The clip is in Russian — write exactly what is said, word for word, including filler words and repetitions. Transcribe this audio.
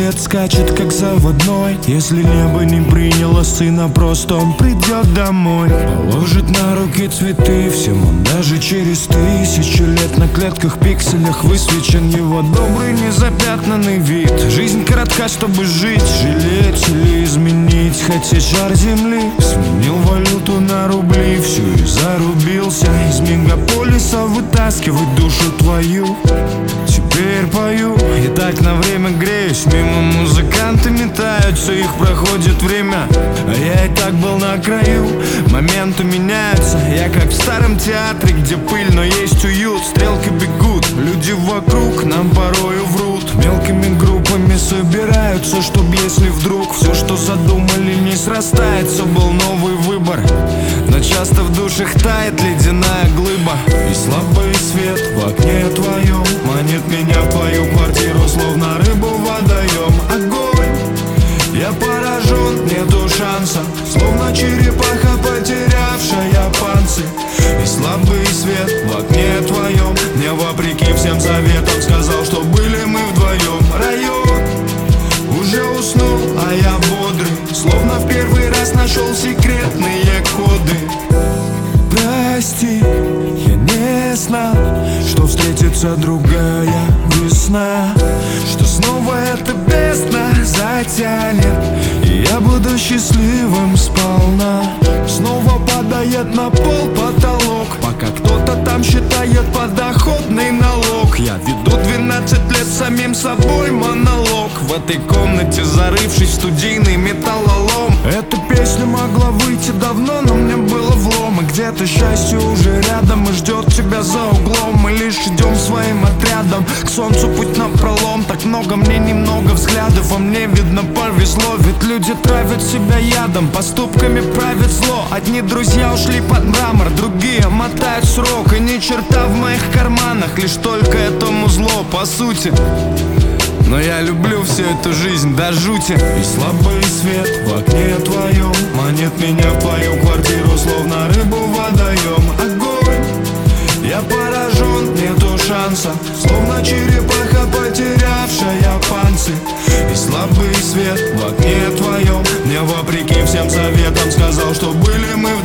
свет скачет как заводной. Если небо не приняло сына, просто он придет домой. Положит на руки цветы всем он, даже через тысячу лет. На клетках, пикселях высвечен его добрый незапятнанный вид. Жизнь коротка, чтобы жить, жалеть или изменить. Хотя жар земли сменил валюту на рубли. Всю и зарубился из мегаполиса вытаскивать душу твою. Теперь пою и так на время греюсь. Мимо музыканты метаются, их проходит время, а я и так был на краю. Моменты меняются, я как в старом театре, где пыль, но есть уют. Стрелки бегут, люди вокруг нам порою врут. Мелкими группами собираются, чтоб если вдруг все, что задумали, не срастается. Был новый выбор, но часто в душах тает ледяная глыба. И слабый свет в окне твоем манит меня в твою квартиру, словно рыбу в водоем. Огонь, я поражен, нету шанса, словно черепаха, потерявшая панцирь. И слабый свет в окне твоем мне, вопреки всем советам, сказал, что были мы вдвоем. Район уже уснул, а я бодрый, словно в первый раз нашел секретные коды. Прости, я не знал, что встретится другая весна, что снова эта бездна затянет, и я буду счастливым сполна. Снова падает на пол потолок, пока кто-то там считает подоходный налог. Я веду двенадцать лет самим собой монолог, в этой комнате зарывшись в студийный металлолом. Эта песня могла выйти давно, но мне было влом. И где-то счастье уже рядом и ждет тебя за углом. Мы лишь идем своим отрядом, к солнцу путь напролом. Так много мне, немного взглядов, а мне видно повезло. Ведь люди травят себя ядом, поступками правят зло. Одни друзья ушли под мрамор, другие мотают срок. И ни черта в моих карманах, лишь только этому зло, по сути. Но я люблю всю эту жизнь до жути. И слабый свет в окне твоем манит меня в твою квартиру, словно рыбу в водоем. Огонь, я поражен, нету шанса, словно черепаха, потерявшая панцирь. И слабый свет в окне твоем мне, вопреки всем советам, сказал, что были мы